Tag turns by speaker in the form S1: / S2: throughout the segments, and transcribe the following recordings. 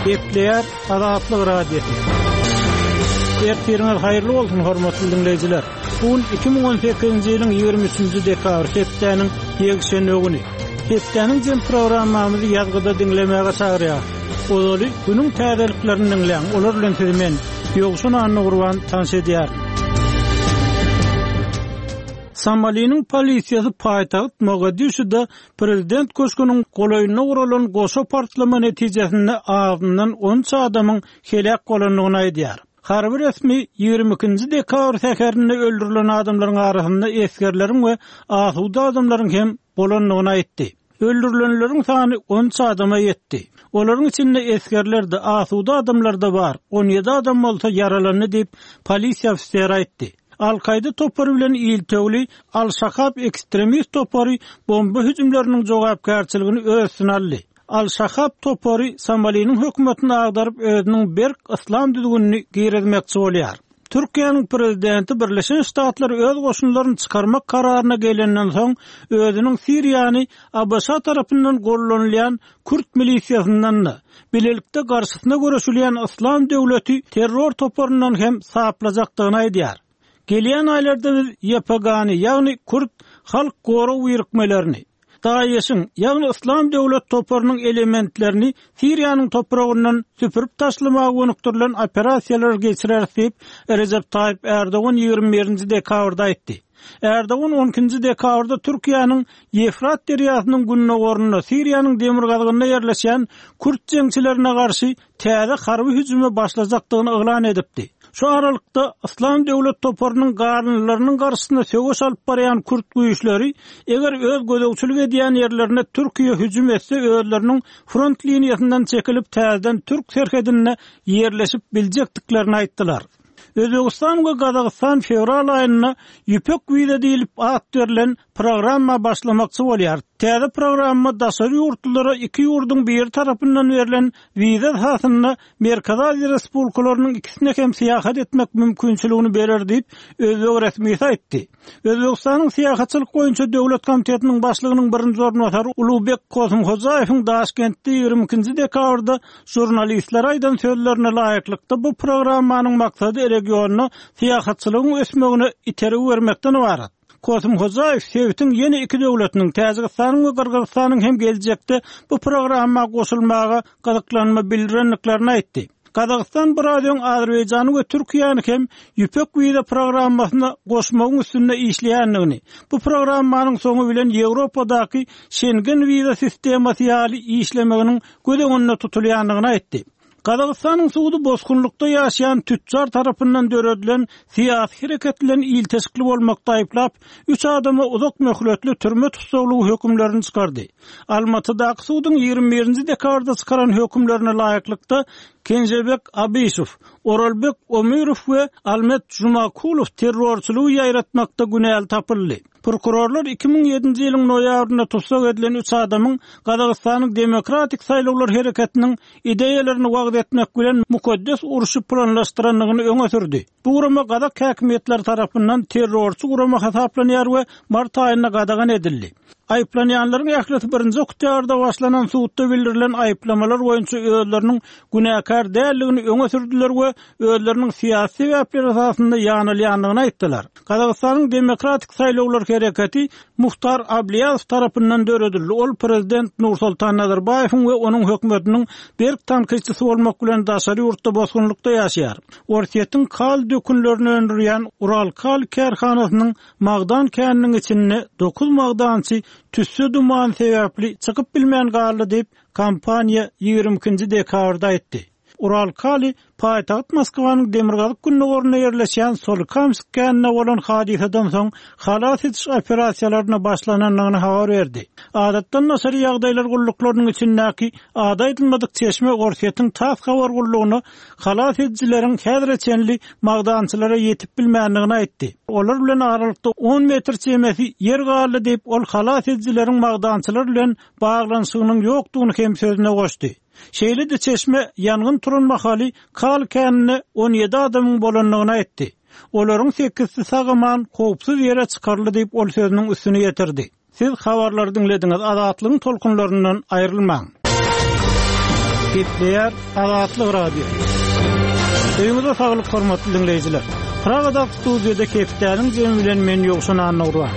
S1: Epleyer Azatlyk radiosu. Ertiriniz hayırlı olsun hormatly dinleyijiler. Bu 2018-nji ýylyň 23-nji dekabr hepdeniň ýekşen öňüni. Hepdeniň jem programmamyzy ýazgyda dinlemäge çagyrýar. Oly günüň täzeliklerini dinleýän, olar bilen söýmen ýogşun anny gurban tanış edýär. Somaliýanyň polisiýasy paýtagyt Mogadishuda prezident köşküniň golaýyna guralan goşa partlama netijesinde ağzyndan 10 adamyň helak bolanlygyny aýdýar. Harby resmi 22-nji dekabr seherinde öldürilen adamlaryň arasynda eskerleriň we asuda adamlaryň hem bolanlygyny aýtdy. Öldürilenleriň sany 10 adama ýetdi. Olaryň içinde eskerler de asuda adamlar da bar. 17 adam bolsa yaralandy diýip polisiýa ofiseri aýtdy. Al-Qaida topary bilen iltegli Al-Shaqab ekstremist topary bomba hüjümleriniň jogapkärçiligini öýsüne aldy. Al-Shaqab topary Somaliýanyň hökümetini agdaryp özüniň berk islam düzgünini giretmekçi bolýar. Türkiýanyň prezidenti Birleşen Ştatlar öz goşunlaryny çykarmak kararyna gelenden soň özüniň Siriýany Abasa tarapyndan gollanylýan Kürt milisiýasyndan bilelikde garşysyna görüşilýän islam döwleti terror toparyndan hem saplajakdygyny aýdýar. Gelýän aýlarda biz YPG-ny, ýagny Kürt halk goraw ýyrkmalaryny, Daeşiň, ýagny islam döwlet toparynyň elementlerini Siriýanyň topragyndan süpürüp taşlamagy gönükdirilen operasiýalar geçirer diýip Recep Tayyip Erdogan 21-nji dekabrda aýtdy. Erdogan 12-nji dekabrda Türkiýanyň Efrat deriýasynyň gününe gornuna Siriýanyň demirgazygyna ýerleşýän Kürt jeňçilerine garşy täze harby hüjüme başlajakdygyny eglan edipdi. Şu aralykda islam döwlet toparynyň garynlarynyň garşysyna söwüş alyp barýan Kürt güýçleri eger öz gözegçilik edýän ýerlerine Türkiýe hüjüm etse özleriniň front liniýasyndan çekilip täzeden Türk serhedine ýerleşip biljekdiklerini aýtdylar. Özbegistan we Gazagystan fevral aýyna ýüpek wiza diýilip at berilen programma başlamakçy bolýar. Täze programma daşary ýurtlara iki ýurduň bir tarapyndan berilen wiza hasyna Merkez Aziýa respublikalarynyň ikisine hem syýahat etmek mümkinçiligini berer diýip özbek resmiýeti aýtdy. Özbegistanyň syýahatçylyk boýunça döwlet komitetiniň başlygynyň birinji ornatary Ulubek Kosymhojaýewiň Daşkentde 22-nji dekabrda jurnalistler aýdan sözlerine laýyklykda bu programmanyň maksady regiona syýahatçylygyň ösmegine iteri bermekden ibaret. Kosymhojaýew Sewitiň ýene iki döwletiniň Täjikistanyň we Kyrgyzstanyň hem geljekde bu programma goşulmaga gazaklanma bildirenliklerini aýtdy. Kazakystan bu radioň Azerbaýjany we Türkiýany hem ýüpek wiza programmasyna goşmagyň üstünde işleýänligini, bu programmanyň soňu bilen Ýewropadaky Schengen wiza sistematy ýaly işlemeginiň gödeňinde tutulýanlygyny aýtdy. Kazakystanyň suwdy bozgunlukda ýaşaýan tüccar tarapyndan döredilen syýasy hereketlerden ilteşikli bolmakda aýplap 3 adama uzak möhletli türme tutsaglygy hökümlerini çykardy. Almatydaky suwdyň 21-nji dekabrda çykaran hökümlerine laýyklykda Kenjebek Abişow, Oralbek Ömürov we Almet Jumakulov terrorçylygy ýaýratmakda günäl tapyldy. Prokurorlar 2007-nji ýylyň noýabrynda tutsak edilen 3 adamyň Gazagystanyň demokratik saýlawlar hereketiniň ideýalaryny wagt etmek bilen mukaddes uruşy planlaşdyranlygyny öňe sürdi. Bu gurama Gazak häkimetleri tarapyndan terrorçy gurama hasaplanýar we mart aýyna gadagan edildi. Aýplanýanlaryň ýaklysy 1-nji oktyýarda başlanan suwtda bildirilen aýplamalar boýunça özleriniň günäkär däldigini öňe sürdüler we özleriniň syýasy sebäpleri esasında ýanylýanlygyny aýtdylar. Gazagystanyň demokratik saýlawlar hereketi Muhtar Abliýazow tarapyndan döredildi. Ol prezident Nursultan Nazarbaýewiň we onuň hökümetiniň berk tanqidçisi bolmak bilen daşary ýurtda bozgunlukda ýaşaýar. Orsiýetiň kal dökünlerini öndürýän Ural Kal kärhanasynyň Magdan käniniň içinde 9 magdançy tüssü duman sebäpli çykyp bilmän galdy diýip kampaniýa 22-nji dekabrda aýtdy. Ural Kali paýtagyt Moskwanyň demirgazyk gününe gornuna ýerleşýän Solikamsk känine bolan hadisadan soň halas etiş operasiýalaryna başlananlygyny habar berdi. Adatdan nasary ýagdaýlar gulluklarının içindäki ada aýdylmadyk çeşme Orsiýetiň tas habar gullugyny halas etjileriň häzirçenli magdançylara ýetip bilmänligini aýtdy. Olar bilen aralykda 10 metr çemesi yer galdy diýip ol halas etjileriň magdançylar bilen baglanşygynyň ýokdugyny hem sözüne goşdy. Şeýle-de çeşme ýangyn turan mahaly Kal känine 17 adamyň bolanlygyny aýtdy. Olaryň 8-si sagaman howpsuz ýere çykarly diýip ol sözüniň üstüne ýetirdi. Siz habarlary dinlediňiz, Azatlygyň tolkunlaryndan aýrylmaň. Gepleyer Azatlyk Radio. Öýüňizde saglyk hormatly dinleýijiler. Pragada studiýada Kepdäniň jemi bilen men ýoksun anawra.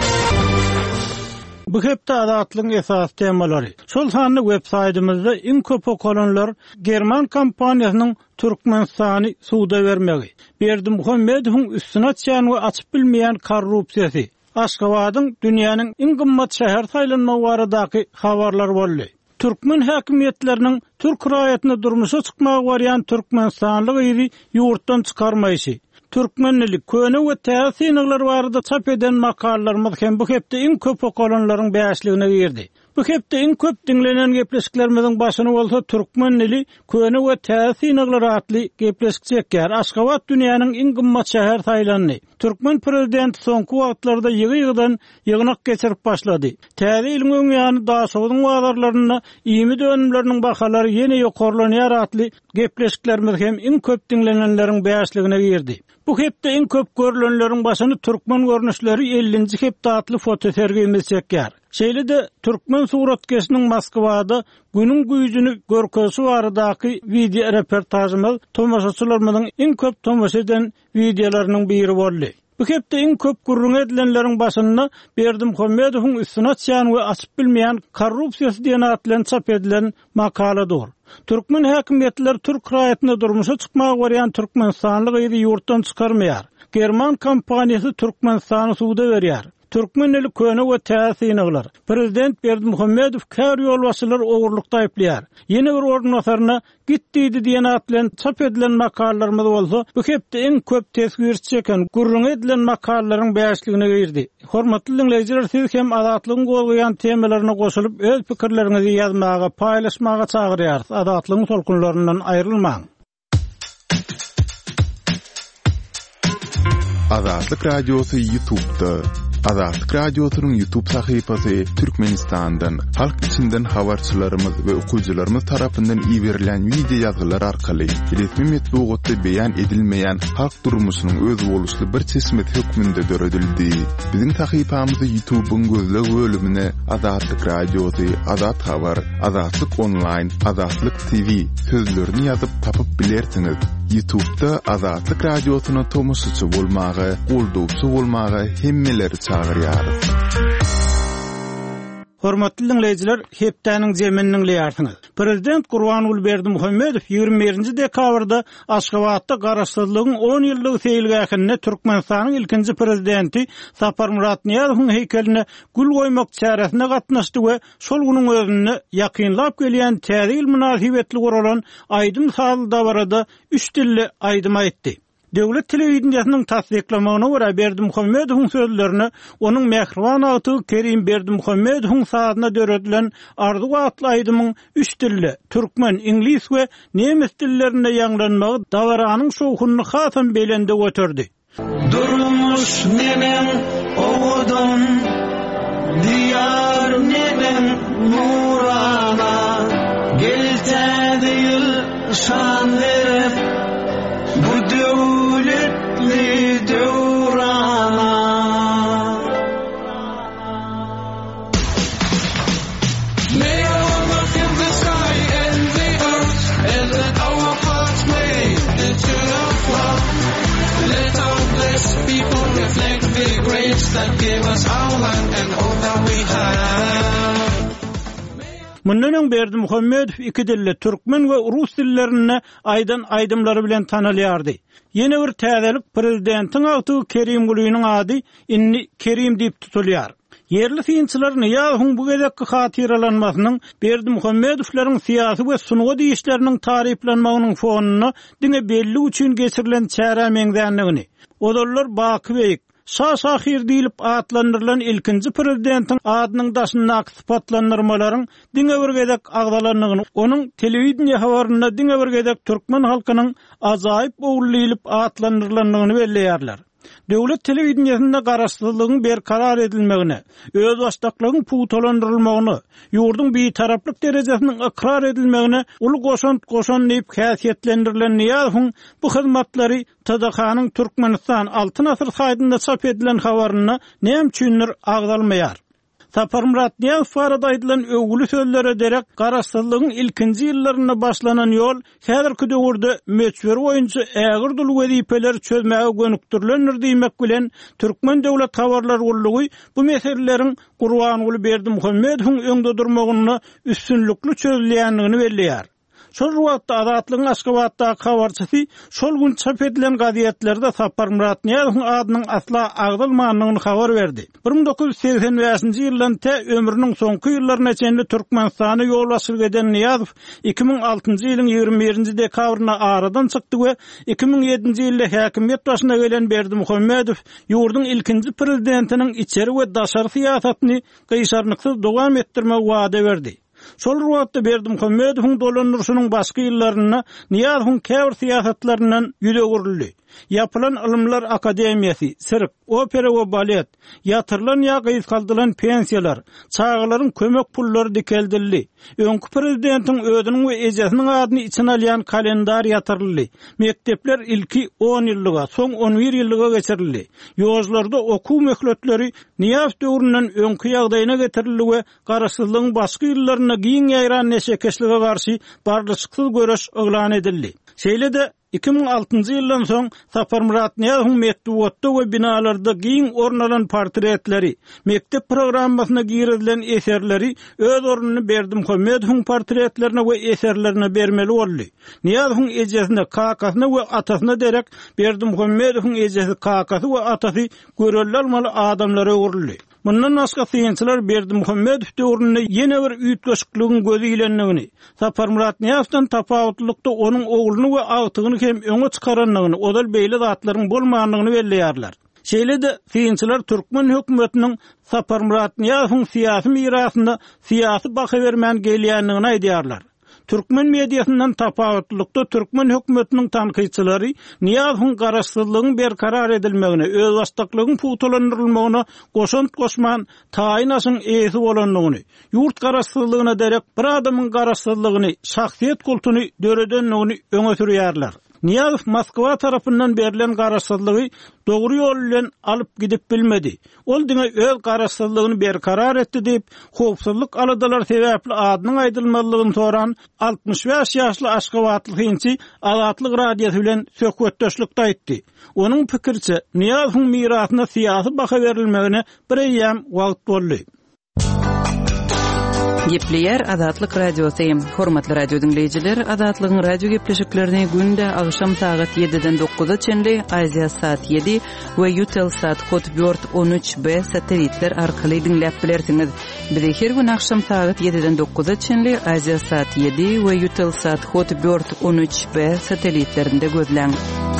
S1: Bu hepde Azatlygyň esas temalary. Şol sanly websaytymyzda iň köp okulanlar German kompaniýasynyň Türkmenistany suwda bermegi. Berdimuhammedowyň üstüne çyan we açyp bilmeýän korrupsiýasy. Aşgabatyň dünýäniň iň gymmat şäher saýlanmagy baradaky habarlar boldy. Türkmen häkimetleriniň türk raýatyna durmuşa çykmagy barýan Türkmenistanlyk ýeri ýurtdan çykarmaýşy. Türkmenlik köne we täsirler barada çap eden makallalarymyz hem bu hepde iň köp okulanlaryň bäşligine girdi. Bu hepde iň köp dinlenen gepleşiklerimiziň başyny bolsa Türkmenli köne we täsirler atly gepleşikler. Aşgabat dünýäniň iň gymmat şäher saýlandy. Türkmen prezidenti soňky wagtlarda ýygy-ýygydan ýygnak geçirip başlady. Täze iliň öňýany daşawyň wagtlaryna ýymy dönümleriniň bahalary ýene ýokarlanýar atly gepleşiklerimiz hem iň köp dinlenenleriň bäşligine girdi. Bu hepde iň köp görülenleriň başyny Türkmen görnüşleri 50-nji hepde atly foto sergimiz çekýär. Şeýle-de Türkmen suratkeşiniň Moskwada günüň güýjüni görkezsi baradaky video reportajymyz tomaşaçylarymyň iň köp tomaşa eden videolarynyň biri boldy. Bu hepde iň köp gurrun edilenleriň başyna Berdimuhammedowyň üstüne çyan we açyp bilmeýän korrupsiýasy diýen atlan çap edilen makaladyr. Türkmen häkimetleri türk raýatyna durmuşa çykmagy barýan Türkmenistanlyk ýeri ýurtdan çykarmaýar. German kompaniýasy Türkmenistany suwda berýär. Türkmenlik köne we täsirler. Prezident Berdimuhammedow kär ýolbaşçylar ogurlukda aýplýar. Ýene bir ornasaryna gitdiýdi diýen atlan çap edilen makallalarymyz bolsa, bu hepde iň köp tesgir çeken gurrun edilen makallalaryň bäşligine girdi. Hormatly dinleýijiler, siz hem Azatlygyň golgaýan temalaryna goşulyp öz pikirleriňizi ýazmaga, paýlaşmaga çagyrýarsyz. Azatlygyň tolkunlaryndan aýrylmaň.
S2: Azatlyk Radiosu YouTube'da. Azatlyk Radiosynyň YouTube sahypasy Türkmenistandan, halk içinden habarçylarymyz we okuwçylarymyz tarapyndan ýiberilen video ýazgylar arkaly resmi metbuatda beýan edilmeýän halk durmuşynyň öz boluşly bir çeşmet hökmünde döredildi. Biziň sahypamyzy YouTube'un gözleg bölümine Azatlyk Radiosu, Azat Habar, Azatlyk Online, Azatlyk TV sözlerini ýazyp tapyp bilersiňiz. YouTube'da Azatlyk Radiosyna tomaşaçy bolmagy, goldupçy bolmagy hemmeleri çagyrýarys.
S1: Hormatly dinleýijiler, hepdäniň jeminiň leýärsiňiz. Prezident Gurbanuly Berdimuhammedow 21-nji dekabrda Aşgabatda garaşsyzlygyň 10 ýyllyk seýilgähine Türkmenistanyň ilkinji prezidenti Sapar Murat Niýazowyň heykeline gül goýmak çäresine gatnaşdy we şol güniň özüni ýakynlap gelýän täze münasibetli guralan Aýdym Sazda barada 3 dilli aýdym aýtdy. Döwlet telewizionynyň tasdiklamagyna görä Berdimuhammedowyň sözlerini onuň mehriban aty Kerim Berdimuhammedowyň sadyna döredilen ardy atly aýdymyň 3 dilli türkmen, ingliz we nemes dillerinde ýanglanmagy dawaranyň şowhuny hasam belende götürdi.
S3: Durmuş nemen owudun diyar nemen nurana geltedi ýyl şan berip bu döwletli döwrana. May our love in the sky and the earth, and let our hearts make the tune of love. Let our blessed people reflect the grace that gave us our land and all that we have.
S1: Mundan Berdimuhammedow iki dilli türkmen we rus dillerine aýdan aýdymlary bilen tanalýardy. Ýene bir täzelik prezidentiň aty Kerim Gulüýüniň ady inni Kerim diýip tutulýar. Yerli synçylar Niýazowyň bu gezekki hatiralanmasynyň Berdimuhammedowlaryň syýasy we sunugy diýişleriniň taryplanmagynyň fonuny diňe belli üçin geçirilen çäre meňzänligini. Olarlar Bakybeýik Şahir diýilip atlandyrılan ilkinji prezidentiň adynyň daşyna sypatlandyrmalaryň diňe bir gezek agdalanlygyny, onuň telewizionýa habaryna diňe bir gezek türkmen halkynyň ajaýyp owullýylyp atlandyrylanyny belleýärler. Döwlet telewizionyasynda garaşsyzlygyň berkarar edilmegine, öz başdaklygyň puwtalandyrylmagyny, ýurdun beýtaraplyk derejesiniň ikrar edilmegine uly goşan diýip häsiýetlendirilen Niýazowyň bu hyzmatlary TDK-nyň Türkmenistan altyn asyr saýtynda çap edilen habaryna näme üçindir agdalmaýar. Sapar Murat Niýazow farada aýdylan öwgüli sözler ederek garaşsyzlygyň ilkinji ýyllaryna başlanan ýol häzirki döwürde meçber boýunça ägir dul wezipeler çözmäge gönükdirilendir diýmek bilen Türkmen Döwlet Habarlar Gullugy bu meselelerin Gurbanuly Berdimuhammedowyň öňde durmagyna üstünlikli çözülýändigini belliýär. Şol wagtda Azatlygyň Aşgabatdaky habarçysy şol gün çap edilen gazetlerde Sapar Murat Niýazowyň adynyň asla agdylmagyny habar berdi. 1985-nji ýyldan ömrüniň soňky ýyllaryna çenli Türkmenistany ýol başyk eden Niýazow 2006-njy ýylyň 21-nji dekabryna aradan çykdy we 2007-nji ýylda häkimiýet başyna gelen Berdimuhammedow ýurduň ilkinji prezidentiniň içeri we daşary syýasatyny gysarnyksyz dowam etdirmek wada berdi. Şol wagtda Berdimuhammedowyň dolandyryşynyň başky ýyllaryna Niýazowyň käbir syýasatlarynyň ýüze gurildi. Yapılan Ilmlar Akademiyasi, sirk, opera we balet, yatırılan ya gıyız kaldılan pensiyalar, çağıların kömek pulları dikeldirildi. Öňkü prezidentin ödünün we ejesiniň adyny içine alýan kalendar yatırıldy. Mektepler ilki 10 ýyllyga, soň 11 ýyllyga geçirildi. Ýozlarda okuw möhletleri Niýazow döwründen öňkü ýagdaýyna getirildi we garaşsyzlygyň başky ýyllaryna giň ýaýran neşekeşlige garşy bardyşyksız göreş oglan edildi. Şeýle-de 2006-njy ýyldan soň Sapar Murat Niýazowyň mektubatda we binalarda giň ornalan portretleri, mektep programmasyna girilen eserleri öz ornuny Berdimuhammedowyň portretlerine we eserlerine bermeli boldy. Niýazowyň ejesine, kakasyna we atasyna derek Berdimuhammedowyň ejesi, kakasy we atasy görelli almaly adamlara öwrüldi. Bundan başga syýançylar Berdimuhammedow döwründe ýene bir üýtgeşikligiň gözü ilendigini, Sapar Murat Niýazowdan tapawatlykda onuň ogluny we agtygyny hem öňe çykaranlygyny, odal beýle zatlaryň bolmaganlygyny belleýärler. Şeýle-de syýançylar Türkmen hökümetiniň Sapar Murat Niýazowyň syýasy mirasynda syýasy baha bermän gelýändigini aýdýarlar. Türkmen mediasından tapawatlykda Türkmen hökümetiniň tanqyçylary Niýazowyň garaşsyzlygyň berkarar edilmegine, öz başdaklygyň puwtalandyrylmagyna goşan taýynasyň eýsi bolanlygyny, ýurt garaşsyzlygyna derek bir adamyň garaşsyzlygyny, şahsiýet kultuny döredenligini öňe sürýärler. Niýazow Moskwa tarapyndan berilen garaşsyzlygy dogry ýol bilen alyp gidip bilmedi. Ol diňe öz garaşsyzlygyny berkarar etdi diýip, howpsuzlyk aladalar sebäpli adynyň aýdylmalygyny soran 65 ýaşly Aşgabatly hynçy Azatlyk radiosy bilen söhbetdeşlikde aýtdy. Onuň pikirçe, Niýazowyň mirasyna syýasy baha berilmegine bir ýam wagt boldy.
S4: Gepleyer Azatlyk radiosu. Hormatly radio dinleyijiler, Azatlygyň radio gepleşiklerini günde agşam saat 7-den 9-a çenli Aziya saat 7 we Eutelsat kod 413B satelitler arkaly dinläp bilersiňiz. Bizi her gün agşam saat 7-den 9-a çenli Aziya saat 7 we Eutelsat kod 413B satelitlerinde gözläň.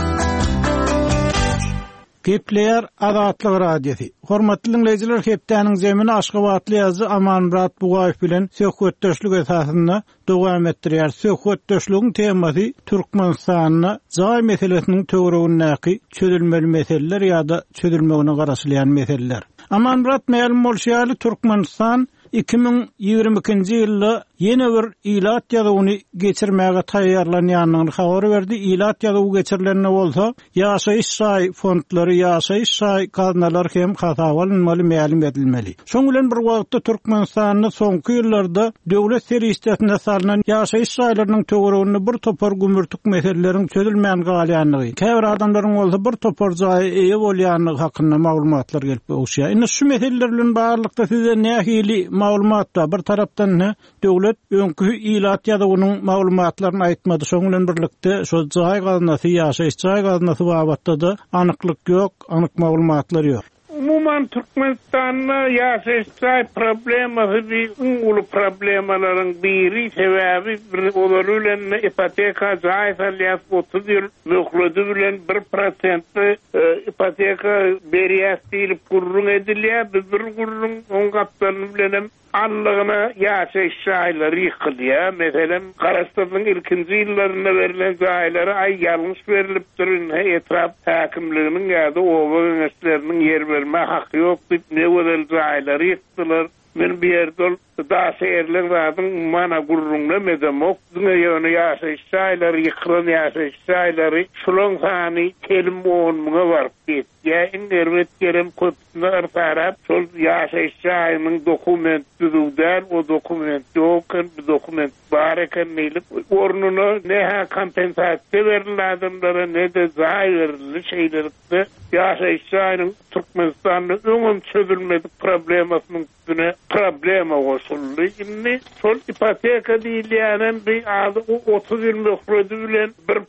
S1: Gepleyer Azatlyk radiosu. Hormatly dinleyijiler, hepdeniň zemini Aşgabatly ýazy Aman Murat Bugaýew bilen söhbetdeşlik esasynda dowam etdirýär. Söhbetdeşligiň temasy Türkmenistanyň jaý meselesiniň töweregindäki çözülmeli meseleler ýa-da çözülmegine garaşylýan meseleler. Aman Murat ma'lum bolýaly Türkmenistan 2022-nji ýylda ýene bir ilat ýazyny geçirmäge taýýarlanýanyny habar berdi. Ilat ýazyny geçirilenne bolsa, ýaşaýyş şaý fondlary, ýaşaýyş şaý gaznalar hem hasaplanmaly, ma'lum edilmeli. Şoň bilen bir wagtda Türkmenistanyň soňky ýyllarda döwlet serýistetinde salynan ýaşaýyş şaýlarynyň töwereginde bir topar gümürtük meseleleriň çözülmän galýanlygy, käbir adamlaryň bolsa bir topar jaý eýe bolýanlygy hakynda maglumatlar gelip öwşýär. Indi şu meseleler bilen barlykda size nähili maglumatlar, bir tarapdan döwlet öňkü ilat ýazynyň maglumatlaryny aýtmady. Şoň bilen birlikde şu jaý gaznasy, ýaşaýyş jaý gaznasy babatda da anyklyk ýok, anyk maglumatlar ýok.
S5: Umuman Türkmenistan'da yaşayan probleması bir ulu problemlerin biri sebebi olarıyla ipoteka zayisaliyat 30 yıl mühledu bilen 1% ipoteka beriyat değil kurrun ediliyor. Bir kurrun on kaptanı bilenem anlığına yaşayış şahilleri yıkılıyor. Mesela Karastan'ın ilkinci yıllarında verilen şahilleri ay yanlış verilip durun. Etraf hakimliğinin ya da ova yöneticilerinin yer verme hakkı yok. Ne kadar şahilleri yıktılar. Ben bir yerde da seyirler zadın mana gurrunla medemok dünyany ýaşaýşaýlar ýykran ýaşaýşaýlar şulan sany kelim olmagy baryp git. Ya internet gerem köpüne tarap şol ýaşaýşaýynyň dokument düzüden o dokument ýokyn bir dokument bar eken meýlip ornuny näha kompensasiýa berilen adamlara ne de zaýyrly şeýlerdi ýaşaýşaýynyň Türkmenistanyň öňün çözülmedik problemasynyň üstüne problema goşuldy. Indi şol ipoteka diýilen bir 30-20 kredi bilen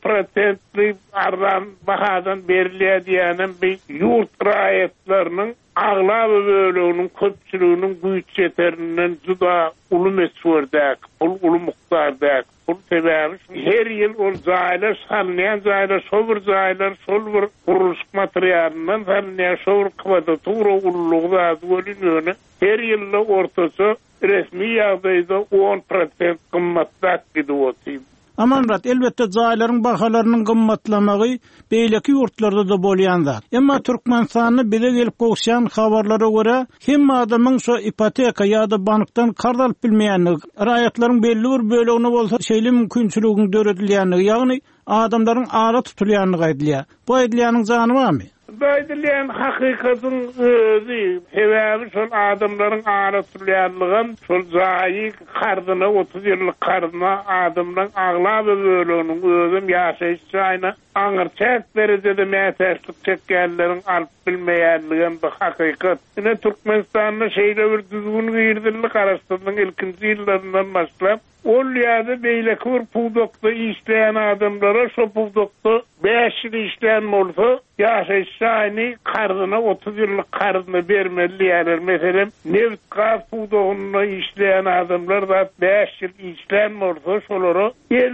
S5: 1% ardan bahadan berilýär diýen bir yurt raýatlarynyň aglaba bölüğünün köpçülüğünün güýç yeterinden juda uly meswurdak, uly mukdardak, bu sebäbi her ýyl ol jaýlar salnýan jaýlar, şol bir jaýlar, şol bir guruş materialyndan salnýan şol kvadratura ulugda bolýany her ýyl ortasy resmi ýagdaýda 10% gymmatdak gidýär.
S1: Amanrat elbette jaýlaryň bahalarynyň gymmatlamagy beýleki ýurtlarda da bolýanda. Emma Türkmenistanyny bize gelip gowşan habarlara görä, hem adamyň şu ipoteka ýa-da bankdan kard alyp bilmeýänligi, raýatlaryň belli bir bölegine bolsa şeýle mümkinçiliginiň döredilýänligi, ýagny adamlaryň ara tutulýanlygy aýdylýar. Bu aýdylýanyň jany barmy?
S5: Baydylan hakykatyn özü sebäbi şol adamlaryň aratylýanlygy şol zaýy kardyna 30 ýyllyk kardyna adamlaryň aglaba bölüğiniň özüm ýaşaýşaýyna aňyrçak derejede mätäçlik çekýänleriň alyp bilmeýänligi bu hakykat. Ine Türkmenistanyň şeýle bir düzgün girdillik araşdyrmagyň ilkinji ýyllaryndan başlap ol ýa-da beýleki bir puldokda işleýän adamlara şo puldokda 5 ýyl işleýän bolsa ýaşaýşaýyny kardyna 30 ýyllyk kardyna bermeli ýalar. Meselem neft gaz puldogyna işleýän adamlar da 5 ýyl işleýän bolsa şolary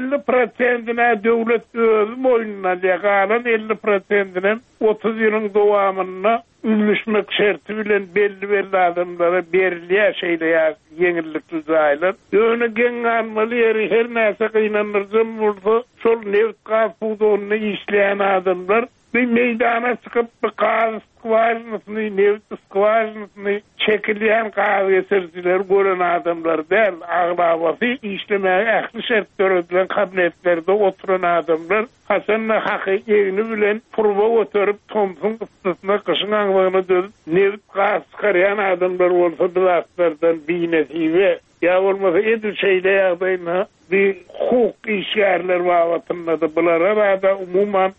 S5: 50%-ine döwlet özü moýnuna ýagalan 50%-ine 30 ýylyň dowamyna ünlüşmek şerti bilen belli adamlara berilýär şeýle ýeňillikli jaýlar. Ýöne geňanmaly ýeri her näse gynanyrjym bolsa şol neft gaz puldogyna işleýän adamlar bir meydana çıkıp bir gaz skvarynyny, neft skvarynyny çekilýän gaz getirjiler gören adamlar däl, aglabasy işlemäge ähli şert göredilen kabinetlerde oturan adamlar hasanna hakyky ýegini bilen purba göterip Tomsun ıstysyna kışyň aňlygyna dönüp neft gaz çykarýan adamlar bolsa bilatlardan biýnesibe ya olmasa edil şeýle ýagdaýyna bir hukuk işgärler wagtynda da bulara da umuman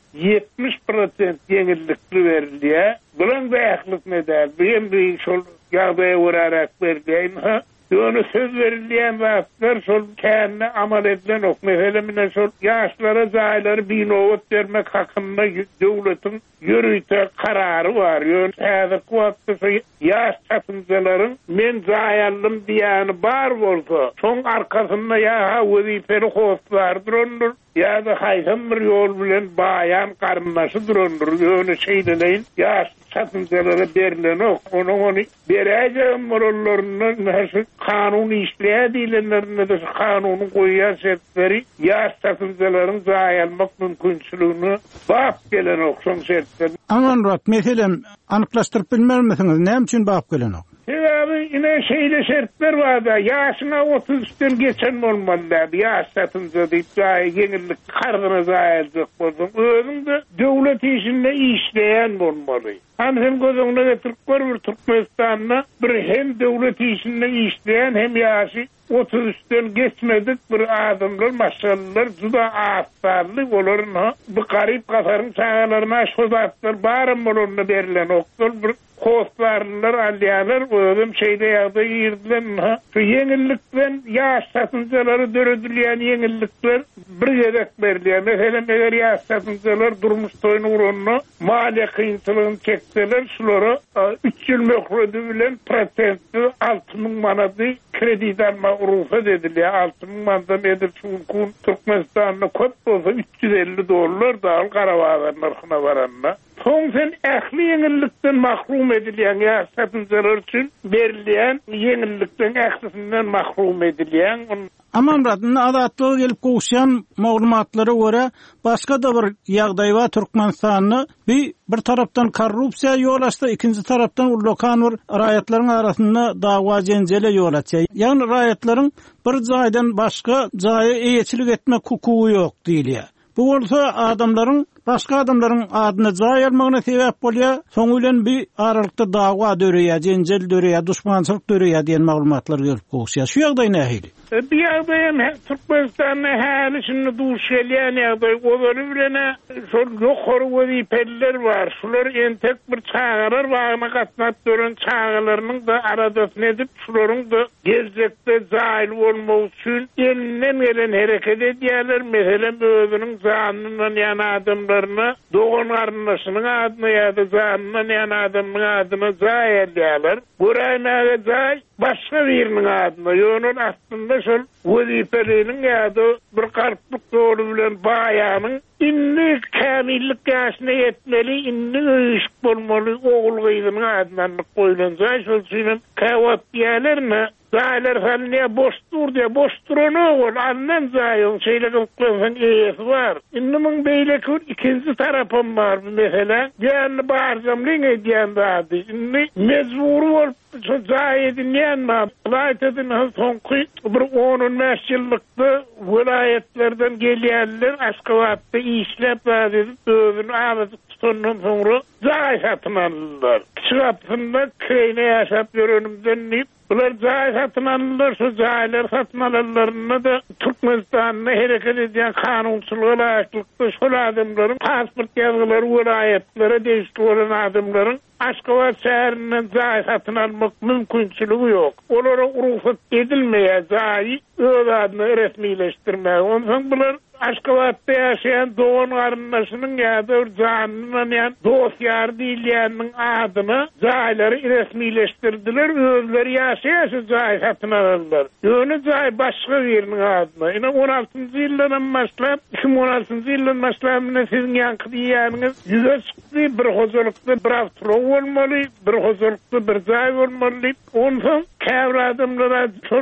S5: 70% ýeňillikli berilýär. Bulan da ählik nedäl, bir şol ýagdaýa görärak berilýär. Ýöne söz berilýän wagtlar şol känne amal edilen ok. Meselem şol ýaşlara jaýlary binowat bermek hakynda döwletiň ýürüýte karary bar. Ýöne häzir kuwatly ýaş çapynjalaryň men jaýalym diýäni bar bolsa, şoň arkasynda ýa wezipeli howslardyr ondur. ýa-da haýsam bir ýol bilen baýan garnaşy durandyr. Ýöne şeýleýin ýaş çapynjalara berilen ok. Onu beräjem morallaryndan näse kanun işleýärdilerine de kanunyň goýýan şertleri ýaş çapynjalaryň jaýalmak mümkinçiligini bap gelen okşan şertler.
S1: Amanrat meselem anyklaşdyryp bilmermisiňiz, näme üçin bap gelen ok?
S5: Sebebi ine şeýle şertler bar da ýaşyna 30-den geçen bolmaly. Ýaş çapynja diýip ýeňillik kardyna jaýaljak bolsa, özüňde döwlet işinde işleýän bolmaly. Hem gözüňe getirip görür Türkmenistanyna bir hem döwlet işinde işleýän hem ýaşy 33'den geçmedik bir adamlar maşallar juda astarly bolarna bu garip gasaryň çağalaryna şozatlar barym bolanyna berilen oklar bir hostlarlar alýarlar özüm şeýde ýagdaý ýerdilen şu ýeňillikden ýaş çapynjalary döredilýän ýeňillikler bir ýerek berilýär. Meselem eger ýaş çapynjalar durmuş toýuny uranyna maliýe kynçylygyny çekseler şolara 3 ýyl möhredi bilen prosentli 6000 manady krediden ruhsat edilýär. 6000 mandan edip şunkun Türkmenistanyna köp bolsa $350 da al Garabağ narhyna baranna. Soň sen ähli ýeňillikden mahrum edilýän ýaş çapynjalar üçin berilýän ýeňillikden ählisinden mahrum edilýän
S1: Amanratın adatlığı gelip koğuşan maglumatlara göre başka da bir ýagdaý var Türkmenistan'da. Bir taraftan korrupsiya yol açtı, ikinci taraftan lokan var raýatlaryň arasında dawa jenjele yol açýar. Yani raýatlaryň bir jaýdan başka jaýa eýetçilik etmek hukuky ýok diýilýär. Bu bolsa adamlaryň başka adamlaryň adyna jaý almagyna sebäp bolýar. Soňulen bir aralykda dawa döreýär, jenjel döreýär, düşmançylyk döreýär diýen maglumatlar gelip goýýar. Şu ýagdaý nähili? Bir ýagdaýym Türkmenistan'da häli şunu duş gelýän ýagdaý bolary bilen şol ýokary wezipeler bar. Şular entek bir çağırar wagtyna gatnap dören çağılarynyň da aradasyny edip şolaryň da gelecekde jaýly bolmagy üçin elinden gelen hereket edýärler. Meselem özüniň janynyň ýana adamlaryna dogan garnaşynyň adyna ýa-da janynyň ýana adamyň adyna jaý edýärler. Buraýnaga jaý başga biriniň adyna. Ýöne aslynda şol wezipeleriň ýa-da bir garplyk döwri bilen baýanyň inni kamillik ýaşyna ýetmeli, inni öýüşik bolmaly ogul gyzynyň adyna goýulanjak. Şol üçin kawat ýalermi? Zaýlar halne boşdur diye boşduran ol, andan zaýyň şeýle gıpgın eýesi var. Inni muň beýleki ikinji tarapym bar mesela. Ýani barjamlyň edýän zady. Inni mezbur bolup şu zaýydyn ýanma. Vilayetden soňky bir 10 ýyllykda vilayetlerden gelýärler, Aşgabatda işlep bäzi özüni aýdyp tutandan soňra zaý satyn aldylar. Şuratynda köýne ýaşap ýörenimden bular jaý satyn aldylar, şu jaýlar satyn aldylaryny da Türkmenistanyň hereket edýän kanunçylygy laýyklykda şol adamlaryň pasport ýazgylary vilayetlere değişik bolan adamlaryň Aşgabat şäherinden jaý satyn almak mümkinçiligi ýok. Olara ruhsat edilmeýär jaý öz adyny resmileşdirmäge. Ondan bular Aşgabatda ýaşaýan dogan garnaşynyň ýa-da janynyň ýa dostyar diýilýäniň adyny jaýlary resmileşdirdiler, özleri ýaşaýan jaý satyn aldylar. Ýöne jaý başga biriniň adyna. Ine 16-njy ýyldan başlap 2016-njy ýyldan başlap siziň ýanky ýüze çykdy, bir hozurlukda bir avtolog bolmaly, bir hozurlukda bir jaý bolmaly. Ondan käbir adamlara şol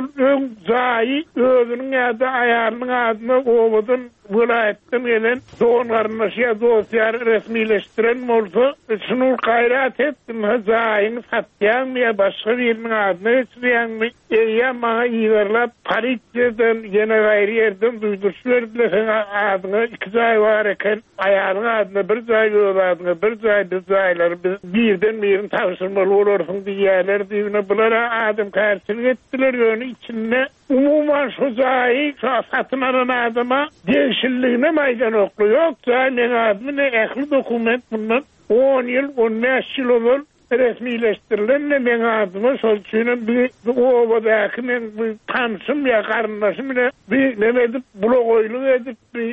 S1: jaý özüniň ýa-da aýarynyň adyna owadan vilayetden gelen dogan garnaşy dosyar resmileşdiren bolsa şunu gaýrat etdim, jaýyň satýan ýa başga biriniň adyna geçirýänmi? Ýa maňa ýerlap polisiýadan ýene gaýry ýerden duýduruş berdiler, adyna iki jaý bar eken, aýaryň adyna bir jaý, adyna bir jaý, jaýlary birden birini taşyrmaly bolarsyň diýýärler diýene bular adam kärçilik etdiler, ýöne içinde umuman şu jaý satyn alan adama değişilliğine maydan oklu yok. Zaten adımın ehli dokument bundan 10 yıl, 15 yıl olur resmileştirilen men adıma solçuyla bir ovadaki men bir tanışım ya karınlaşım bir ne edip blogoyluk edip bir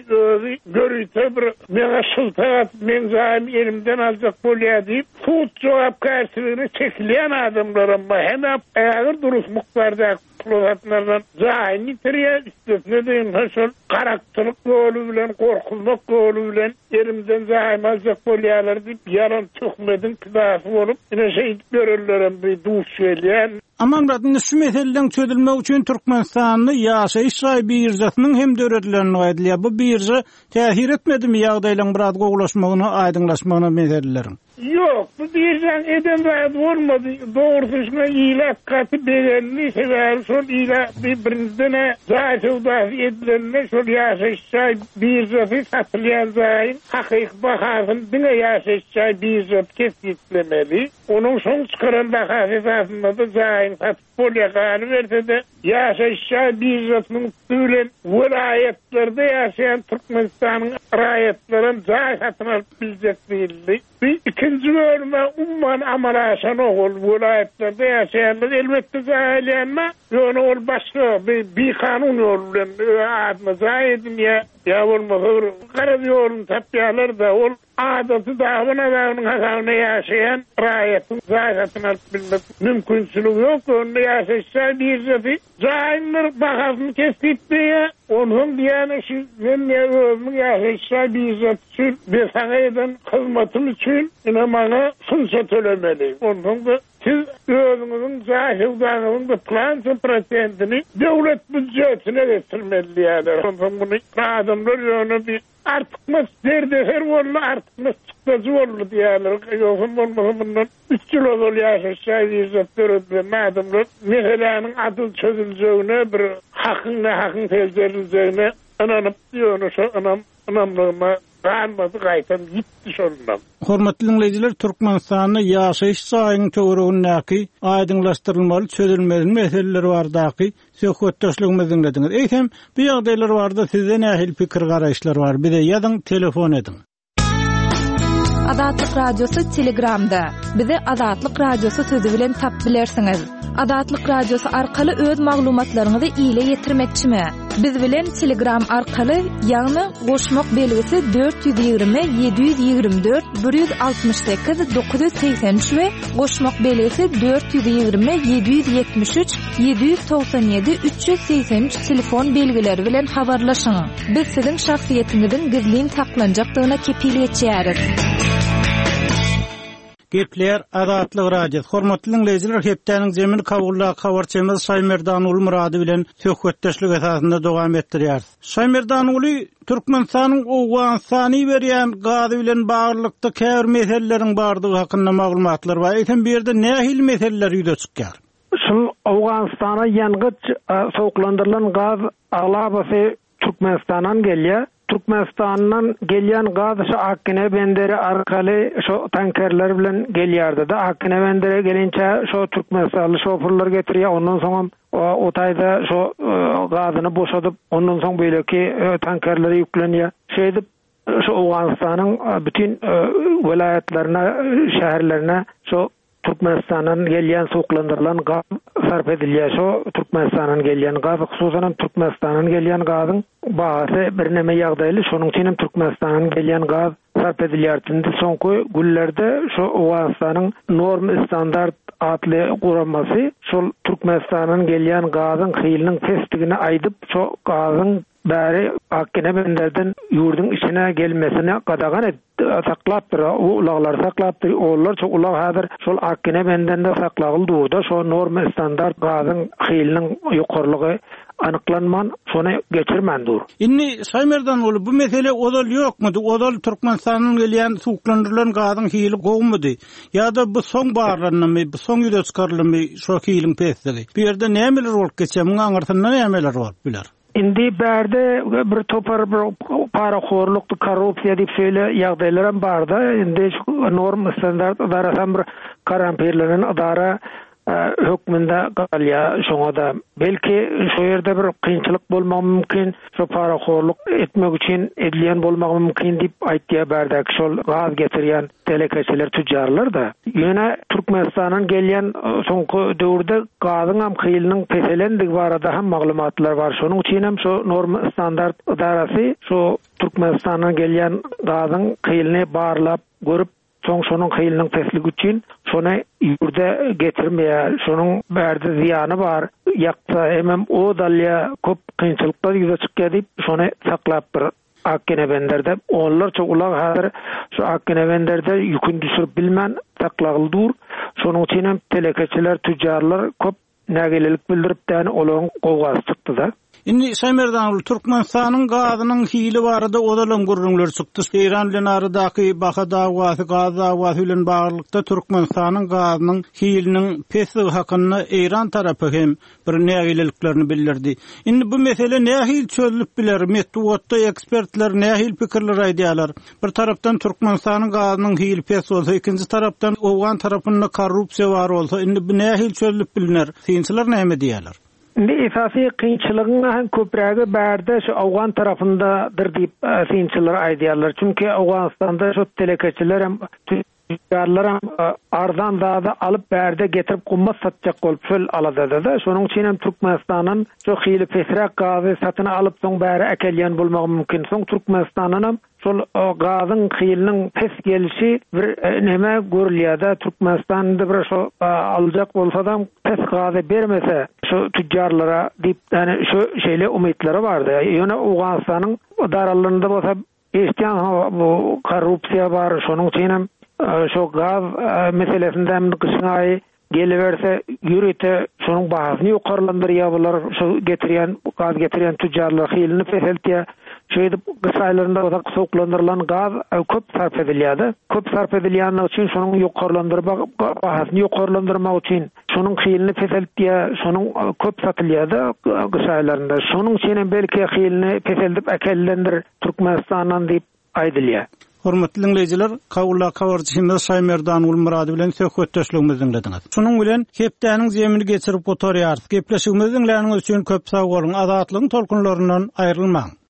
S1: görüyte bir mena şıltat men zaten elimden alacak bolya deyip tut cevap karşılığını çekileyen adamlarım hem ayağır duruş mukbarda plovatlardan zaten niteriye istetne deyim haşol karakterlik yolu bilen korkulmak yolu bilen elimden zaten alacak bolyalar deyip yalan çökmedin kıdası olup yine şey görürlerim bir duş söyleyen. Amanratın şu meselelerin çözülmek için Türkmenistan'da yaşayış birjasynyň hem döretlerini gaýdylýar. Bu birja täsir etmedi mi ýagdaýlaryň biraz gowlaşmagyna, aýdynlaşmagyna meselelerin?
S5: Yok, bu birden eden rahat olmadı. Doğrusu şuna iyilik katı beğenli sever. Şol iyilik birbirinden zaten udafı edilenle şol yaşayışçay birjatı satılyan zayin. Hakik bakasın dine yaşayışçay birjatı kesitlemeli. Onun son çıkaran bakası aslında da zayin satıp polyakanı verse de yaşayışçay birjatının tüylen vilayetlerde yaşayan Türkmenistan'ın rayetlerin zayi satın alıp bilecek değildi. İkinci bölüme umman amalaşan oğul vilayetlerde yaşayanlar elbette zahilyenme yönü ol başka bir kanun yoluyla adına zahidin ya olmasa karabi yolun tapyalar da ol adatı davana davının hasavına yaşayan rayetin zahidini alıp bilmek mümkünsülük yok. Önde yaşayışsa bir zafi zahidinler bakasını kesip diye onun diyene ben ya özümün yaşayışsa bir zafi bir sana eden hizmetim için yine bana fınsa tölemeli. Ondan da siz özünüzün cahildağının plansın prosentini devlet büdjetine getirmeli yani. Ondan bunu adamlar yönü bir artmaz derdeher oldu, artmaz çıkmazı oldu diyorlar. Yoksa olmasa bundan 3 yıl oluyor aşağı %4'de adamlar meselanın adı çözüleceğine bir hakkın tezgerileceğine ananıp diyor. Anamlığıma anmadı gaytan gitti şondan.
S1: Hormatly dinleyijiler, Türkmenistanyny ýaşaýyş saýynyň töweregindäki aýdyňlaşdyrylmaly çözülmeli meseleler bardaky söhbetdeşligimizi dinlediňiz. Eýsem, bu ýagdaýlar barada sizde nähil pikir garaýşlar bar? Bize ýazyň, telefon ediň.
S6: Adatlyk radiosu Telegramda. Bizi Adatlyk radiosu sözü bilen tap bilersiňiz. Adatlyk radiosu arkaly öz maglumatlaryňyzy ýyla ýetirmekçimi? Biz bilen Telegram arkaly ýagny goşmak belgisi 420 724 168 983 we goşmak belgisi 420 773 797 383 telefon belgileri bilen habarlaşyň. Biz siziň şahsiýetiňizin gizlin saklanjakdygyna kepillik etýäris.
S1: Gepler Adatlyk radiosu. Hormatly dinleyijiler, hepdeniň zemin kawulla habarçymyz Şaýmerdan uly Murady bilen söhbetdeşlik esasynda dowam etdirýäris. Şaýmerdan uly Türkmenistanyň Owgaňstany berýän gazy bilen baglykda käbir meseleleriň bardygy hakynda maglumatlar bar. Eýsem bu ýerde nähil meseleler ýüze çykýar?
S7: Şu Owganstana ýangyç sowuklandyrylan gaz alabasy Türkmenistandan gelýär. Türkmenistan'dan gelýän gaz şu Akkene benderi arkaly şu tankerler bilen gelýärdi da Akkene bendere gelinçe şu Türkmenistanly şoförler getirýär, ondan soň o taýda şu gazyny boşadyp ondan soň beýleki tankerlere ýüklenýär. Şeýdip şu Owganstanyň bütün welaýatlaryna, şäherlerine şu Türkmenistan'dan gelýän sowuklandyrylan gaz sarf edilýär. Şu Türkmenistan'dan gelýän gaz, hususan Türkmenistan'dan gelýän gazyň bahasy bir näme ýagdaýly, şonuň üçin hem Türkmenistan'dan gelýän gaz sarf edilýär. Soňky günlerde şu Owganstanyň norm standart atly guramasy şol Türkmenistan'dan gelýän gazyň hylynyň pestigini aýdyp, şu gazyň bäri Akkene benderden ýurdun içine gelmesine gadagan saklapdyr. O ulaglar saklapdyr. Onlar çok ulag häzir şol Akkene benderde saklagyldy. Şo norm standart gazyň hylynyň ýokarlygy anyklanman, şonu geçirmendir.
S1: Inni Şaýmerdan uly bu mesele odal ýokmudy? Odal Türkmenistanyň gelýän suwuklandyrylan gazyň hyly gowmudy? Ýa-da bu soň barlanymy, bu soň ýüze çykarylmy şo hylyň pestigi? Bu ýerde nämeler bolup geçýär? Muňa aňyrtyndan nämeler bolup biler?
S7: Indi bärde bir topar bir paraxorlukdy, korrupsiýa diýip şeýle ýagdaýlar barda. Indi norm standart adara bir karamperlerin adara hökmünde galýar. Şoňa da belki şu ýerde bir kynçylyk bolmak mümkin, şu paraxorluk etmek üçin edilýän bolmak mümkin diýip aýtýar bärdäki şol gaz getirýän telekeçiler, tüjjarlar da. Ýöne Türkmenistanyň gelýän soňky döwürde gazyň hem hylynyň peselendigi barada hem maglumatlar bar. Şonuň üçin hem şu norm standart idarasy şu Türkmenistanyň gelýän gazyň hylyny barlap görüp şonuň hylynyň pesligi üçin şonu ýurde getirmeýär. Şonuň bärde ziýany bar. Ýaksa hem o dalýa köp kynçylyklar ýüze çykýar diýip şonu saklap bir Akkene benderde onlar çok ulag häzir şu Akkene benderde ýükün düşürip bilmän saklagyldyr. Şonuň üçin hem telekeçiler, tüjjarlar köp nägelelik bildirip däni olaryň gowgasy çykdy da.
S1: Inni Şaýmerdan Türkmenistanyň gazynyň hyly barada odalan gurrunlar çykdy. Eýran bilen aradaky baha dawasy, gaz dawasy bilen baglykda Türkmenistanyň gazynyň hylynyň pesigi hakynda Eýran tarapy hem bir nägeleliklerini bildirdi. Indi bu mesele nähil çözülip biler? Metodda ekspertler nähil pikirler aýdýarlar. Bir tarapdan Türkmenistanyň gazynyň hyly pes bolsa, ikinji tarapdan Owgan tarapynda korrupsiýa bar bolsa, indi bu nähil çözülip biliner? Synçylar näme diýerler?
S7: Esasy kynçylygyň hem köprägi bärde şu Awgan tarapyndadyr diýip synçylar aýdýarlar. Çünki Awganstanda şu telekeçiler hem tüjjarlar hem arzan zada alyp bärde getirip gummat satjak bolup şol alady da. Şonuň üçin hem Türkmenistanyň şu hyly pesrak gazy satyny alyp soň bäri äkelýän bolmagy mümkin. Soň Türkmenistanyň hem şol gazyň hylynyň pes gelişi bir näme görülýär-de. Türkmenistanda bir şu aljak bolsa da pes gazy bermese şu tüjjarlara diýip ýani şu şeýle umytlary bardy. Ýöne Owganstanyň daralarynda bolsa eşitýän bu korrupsiýa bar. Şonuň üçin hem şu gaz meselesinde hem kışın ayı geliverse ýürete şonuň bahasyny ýokarlandyrýarlar, şu gaz getiren tüccarlar hylny peseltýär. Şeýle gysaýlarynda ozak sowuklandyrylan gaz köp sarf edilýärdi. Köp sarf edilýänligi üçin şonuň ýokarlandyrmak bahasyny ýokarlandyrmak üçin şonuň hylny peseltýär, şonuň köp satylýardy gysaýlarynda. Şonuň üçin belki hylny peseldip äkellendir Türkmenistandan diýip aýdylýar.
S1: Hormatly dinleyijiler, Kawula kawarjymyz Şaýmerdan Ulmurady bilen söhbetdeşligimizi dinlediňiz. Şunuň bilen hepdäniň zemini geçirip oturýar. Gepleşigimizi dinläniňiz üçin köp sag bolun. Azatlygyň tolkunlaryndan aýrylmaň.